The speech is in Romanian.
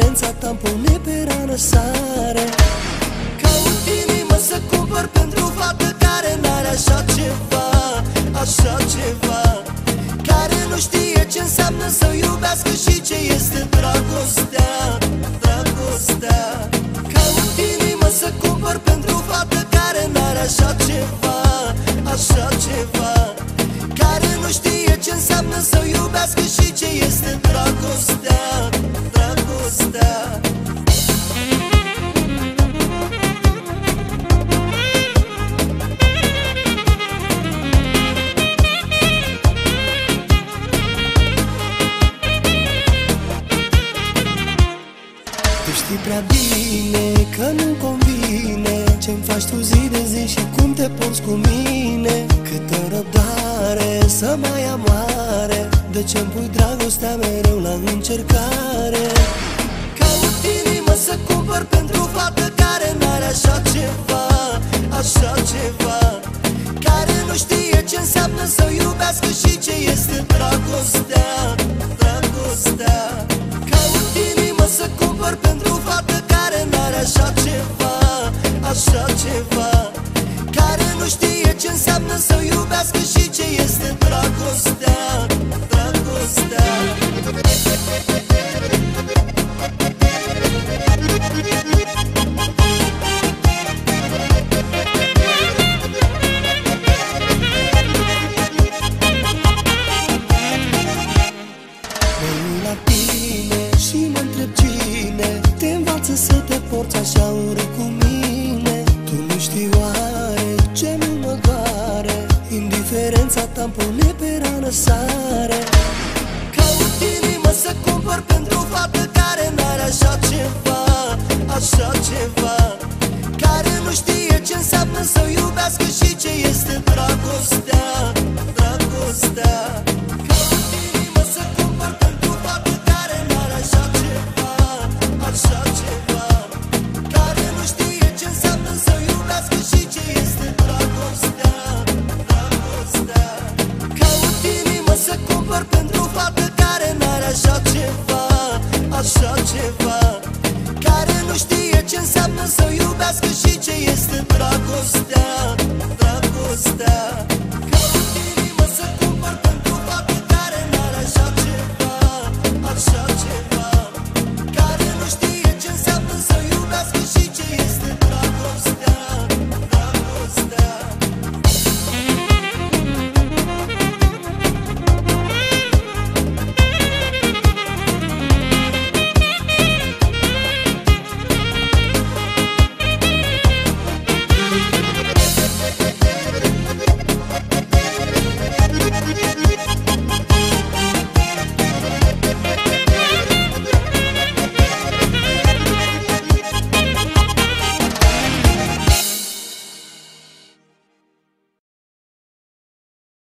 indiferența ta-mi pune pe rană sare. Caut inimă să cumpăr pentru fată care n-are așa ceva, așa ceva, care nu știe ce înseamnă să iubească și ce este dragostea, dragostea. Caut inimă să cumpăr pentru fată care n-are așa ceva, așa ceva, care nu știe ce înseamnă să iubească și ce este dragostea, dragostea. Tu știi prea bine că nu-mi convine ce-mi faci tu zi de zi și cum te porți cu mine. Câtă răbdare să mai amoare, de ce-mi pui dragostea mereu la încercare. Caut inimă să cumpăr pentru fată care n-are așa ceva, așa ceva, care nu știe ce înseamnă să iubească și ce este dragostea, dragostea. Caut inimă să cumpăr pentru fată care n-are așa ceva, așa ceva, care nu știe ce înseamnă să iubească și ce este dragostea, dragostea. Și mă întreb cine te învață să te porți așa urât cu mine. Tu nu știi oare ce nu mă doare, indiferența ta-mi pune pe rană sare.